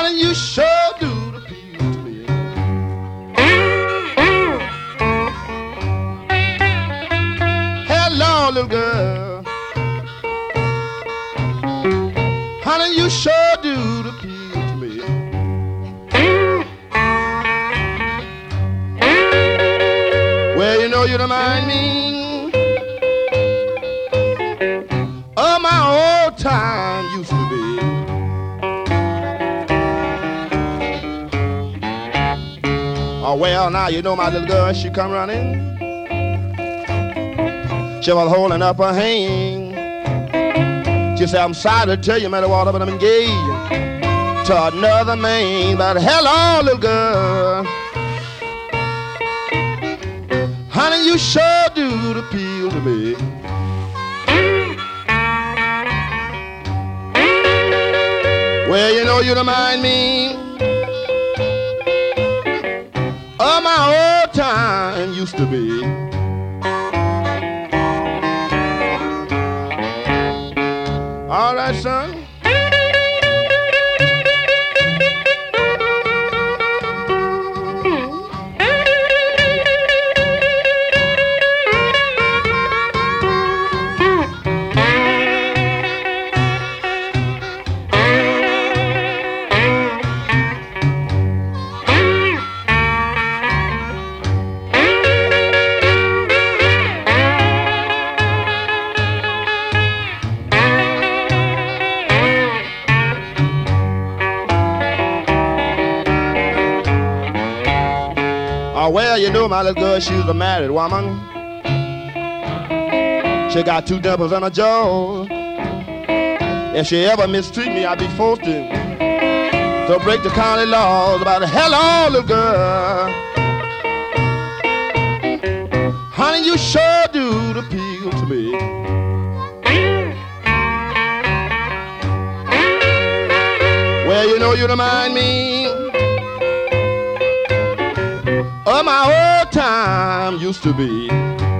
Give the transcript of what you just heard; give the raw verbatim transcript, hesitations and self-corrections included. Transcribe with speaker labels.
Speaker 1: Honey, you sure do appeal to me. Hello, little girl. Honey, you sure do appeal to me. Well, you know you don't mind me. Oh, my old time used to be. Oh, well, now you know my little girl, she come running. She was holding up her hand. She said, I'm sorry to tell you, man, but I'm engaged to another man. But hello, little girl. Honey, you sure do appeal to me. Well, you know you don't mind me. Oh, my old time used to be. All right, son. Well, you know my little girl, she's a married woman. She got two dimples in her jaw. If she ever mistreat me, I'll be forced to, to break the county laws about hello, little girl. Honey, you sure do appeal to me. Well, you know you don't mind me. Oh, my old time used to be.